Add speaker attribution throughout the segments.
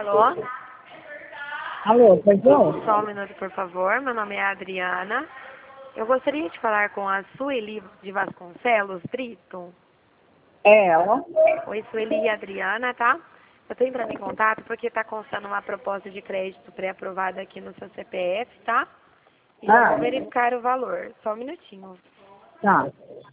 Speaker 1: Alô?
Speaker 2: Alô, perdão?
Speaker 1: Só um minuto, por favor. Meu nome é Adriana. Eu gostaria de falar com a Sueli de Vasconcelos Brito.
Speaker 2: É ela?
Speaker 1: Oi, Sueli e Adriana, tá? Eu tô entrando em contato porque tá constando uma proposta de crédito pré-aprovada aqui no seu CPF, tá? E já vou verificar o valor. Só um minutinho.
Speaker 2: Tá.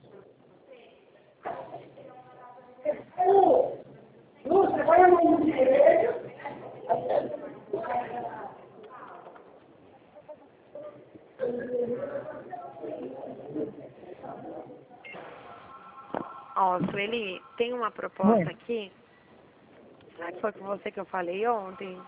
Speaker 1: Ó, Sueli, tem uma proposta aqui. Será que foi com você que eu falei ontem?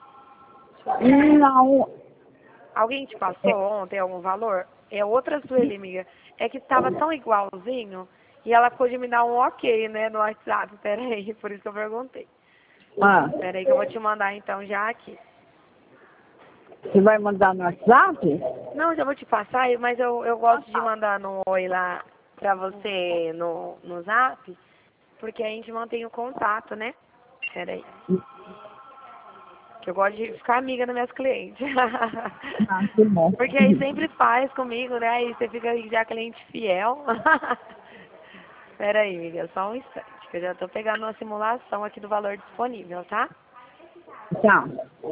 Speaker 2: Não.
Speaker 1: Alguém te passou ontem algum valor? É outra Sueli, amiga. É que tava tão igualzinho e ela ficou de me dar um ok, né, no WhatsApp. Pera aí, por isso que eu perguntei. Pera aí que eu vou te mandar então já aqui.
Speaker 2: Você vai mandar no WhatsApp?
Speaker 1: Não, já vou te passar, mas eu gosto de mandar no oi lá pra você no Zap, porque a gente mantém o contato, né? Pera aí. Que eu gosto de ficar amiga das minhas clientes.
Speaker 2: Ah, que bom.
Speaker 1: Porque aí sempre faz comigo, né? Aí você fica já cliente fiel. Pera aí, amiga, só um instante, que eu já tô pegando uma simulação aqui do valor disponível, tá?
Speaker 2: Tá.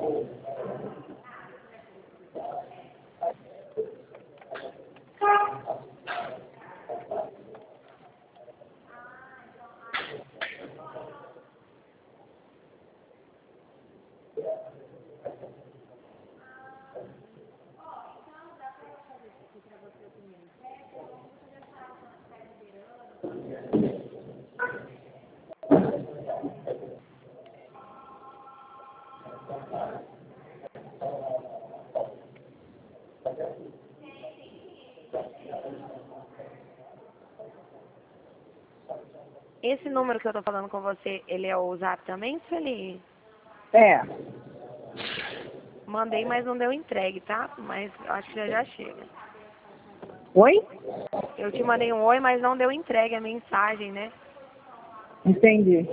Speaker 1: Esse número que eu tô falando com você, ele é o Zap também, Sueli?
Speaker 2: É.
Speaker 1: Mandei, mas não deu entregue, tá? Mas eu acho que já chega.
Speaker 2: Oi?
Speaker 1: Eu te mandei um oi, mas não deu entregue a mensagem, né?
Speaker 2: Entendi.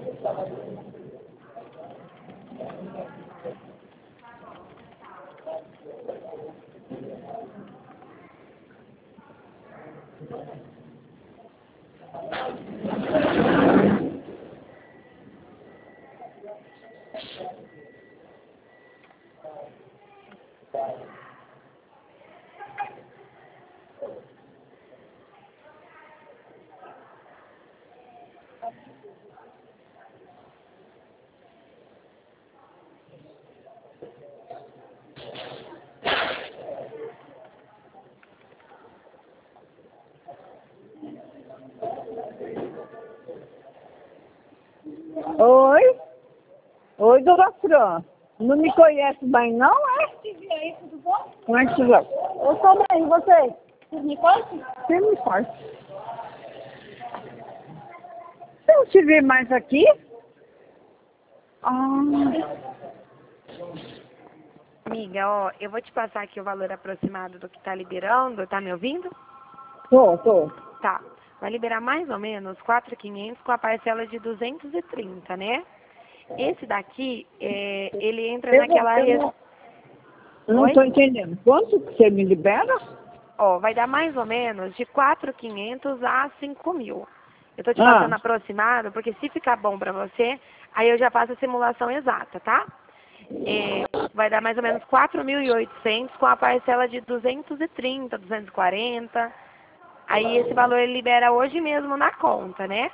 Speaker 2: Oi? Oi, dona Fran. Não me conhece bem, não, é?
Speaker 3: E aí, tudo bom?
Speaker 2: Como é que você vai?
Speaker 3: Eu sou bem, e você? Vocês me conhecem?
Speaker 2: Você me faz. Você não te vê mais aqui?
Speaker 1: Amiga, ó, eu vou te passar aqui o valor aproximado do que tá liberando. Tá me ouvindo?
Speaker 2: Tô.
Speaker 1: Tá. Vai liberar mais ou menos 4.500 com a parcela de 230, né? Esse daqui, ele entra naquela...
Speaker 2: Eu não
Speaker 1: Oi?
Speaker 2: tô entendendo. Quanto que você me libera?
Speaker 1: Ó, vai dar mais ou menos de 4.500 a 5.000. Eu tô te passando aproximado, porque se ficar bom pra você, aí eu já faço a simulação exata, tá? Vai dar mais ou menos 4.800 com a parcela de 230, 240. Aí esse valor ele libera hoje mesmo na conta, né?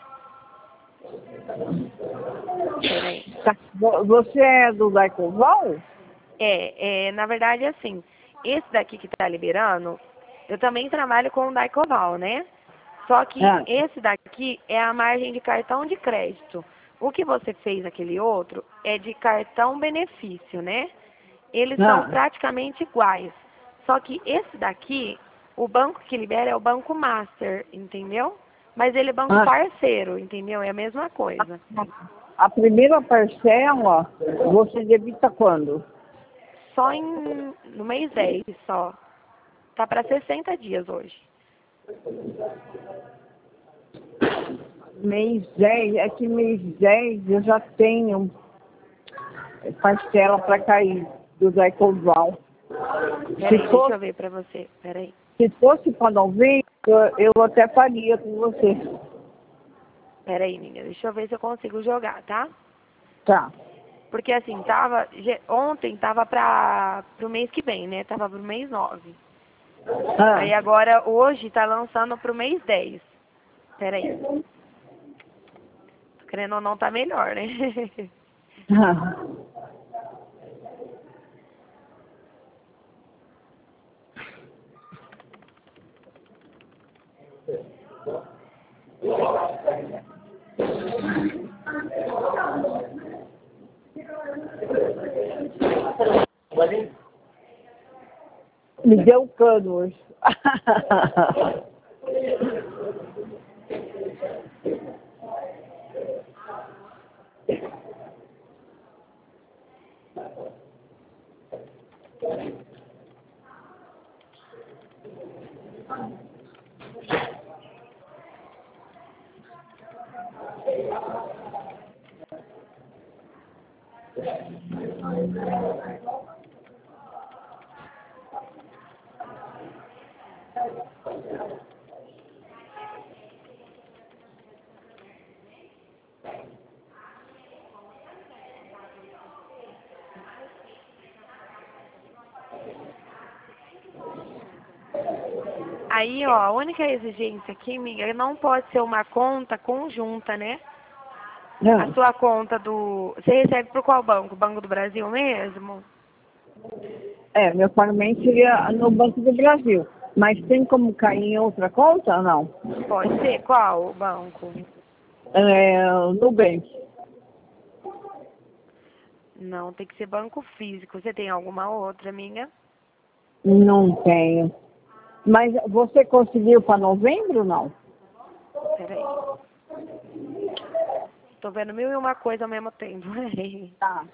Speaker 1: Peraí.
Speaker 2: Tá. Você é do Daicoval?
Speaker 1: Na verdade, assim, esse daqui que tá liberando, eu também trabalho com o Daicoval, né? Só que esse daqui é a margem de cartão de crédito. O que você fez aquele outro é de cartão benefício, né? Eles são praticamente iguais. Só que esse daqui, o banco que libera é o Banco Master, entendeu? Mas ele é banco parceiro, entendeu? É a mesma coisa.
Speaker 2: A primeira parcela, você debita quando?
Speaker 1: Só no mês 10, só. Tá para 60 dias hoje.
Speaker 2: Mês 10, é que mês 10 eu já tenho. parcela para cair do Zé Coval.
Speaker 1: Peraí, deixa eu ver pra você. Peraí.
Speaker 2: Se fosse para novembro, eu até faria com você.
Speaker 1: Peraí, amiga. Deixa eu ver se eu consigo jogar, tá?
Speaker 2: Tá.
Speaker 1: Porque assim, ontem tava pro mês que vem, né? Tava pro mês 9. Aí agora, hoje, tá lançando pro mês 10. Peraí. Querendo ou não, tá melhor, né?
Speaker 2: Me deu cano hoje.
Speaker 1: Aí, ó, a única exigência aqui, amiga, não pode ser uma conta conjunta, né? A sua conta Você recebe por qual banco? Banco do Brasil mesmo?
Speaker 2: Meu pagamento seria no Banco do Brasil. Mas tem como cair em outra conta ou não?
Speaker 1: Pode ser? Qual o banco?
Speaker 2: Nubank.
Speaker 1: Não, tem que ser banco físico. Você tem alguma outra, amiga?
Speaker 2: Não tenho. Mas você conseguiu para novembro ou não?
Speaker 1: Peraí. Tô vendo 1001 coisa ao mesmo tempo.
Speaker 2: Tá.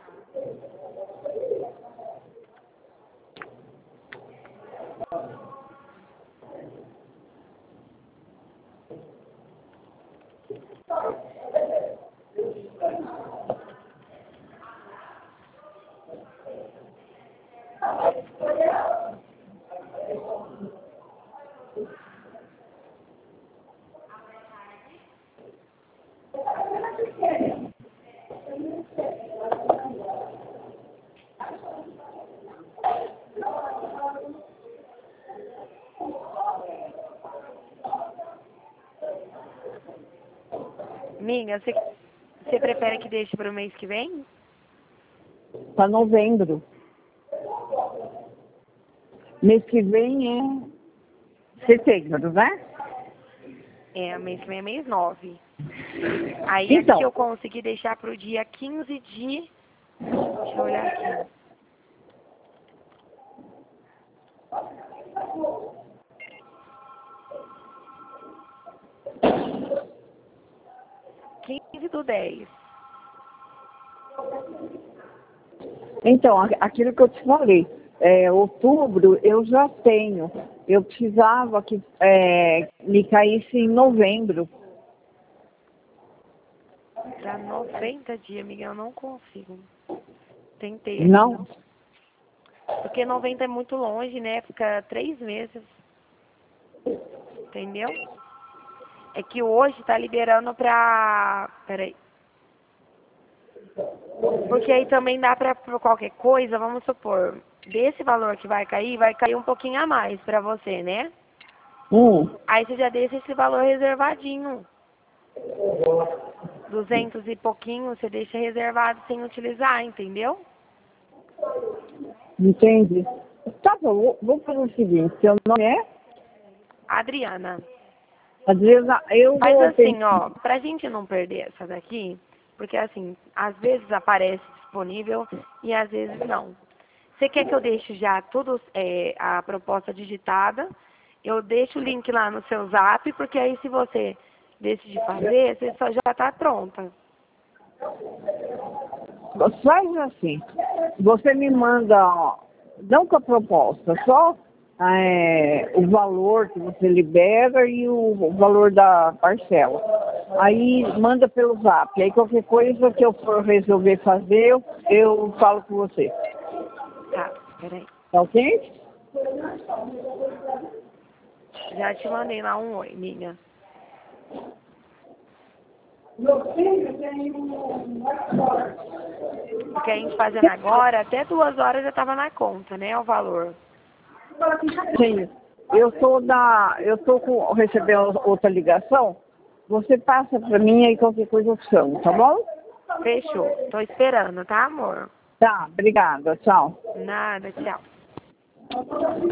Speaker 1: Amiga, você prefere que deixe para o mês que vem?
Speaker 2: Para novembro. Mês que vem é setembro, né?
Speaker 1: Mês que vem é mês 9. Aí
Speaker 2: Então.
Speaker 1: aqui eu consegui deixar para o dia 15 de... Deixa eu olhar aqui. do 10.
Speaker 2: Então, aquilo que eu te falei, outubro eu já tenho. Eu precisava que me caísse em novembro.
Speaker 1: Para 90 dias, amiga, eu não consigo. Tentei aqui.
Speaker 2: Não?
Speaker 1: Porque 90 é muito longe, né? Fica 3 meses. Entendeu? É que hoje tá liberando pra... Peraí. Porque aí também dá pra qualquer coisa, vamos supor, desse valor que vai cair um pouquinho a mais pra você, né? Aí você já deixa esse valor reservadinho. 200 e pouquinho, você deixa reservado sem utilizar, entendeu?
Speaker 2: Entendi. Tá bom, vou fazer o seguinte, seu nome é?
Speaker 1: Adriana.
Speaker 2: Adriana, eu
Speaker 1: Faz
Speaker 2: vou...
Speaker 1: assim, ó, pra gente não perder essa daqui, porque assim, às vezes aparece disponível e às vezes não. Você quer que eu deixe já tudo, a proposta digitada? Eu deixo o link lá no seu zap, porque aí se você decidir fazer, você só já tá pronta.
Speaker 2: Faz assim, você me manda, não com a proposta, só o valor que você libera e o valor da parcela. Aí manda pelo zap. Aí qualquer coisa que eu for resolver fazer, eu falo com você.
Speaker 1: Tá, peraí.
Speaker 2: Tá ok?
Speaker 1: Já te mandei lá um oi, Miriam. O que a gente fazendo agora, até 2 horas já tava na conta, né? O valor.
Speaker 2: Sim. Eu tô recebendo outra ligação. Você passa pra mim aí qualquer coisa eu chamo, tá bom?
Speaker 1: Fechou. Tô esperando, tá, amor?
Speaker 2: Tá, obrigada. Tchau.
Speaker 1: Nada, tchau.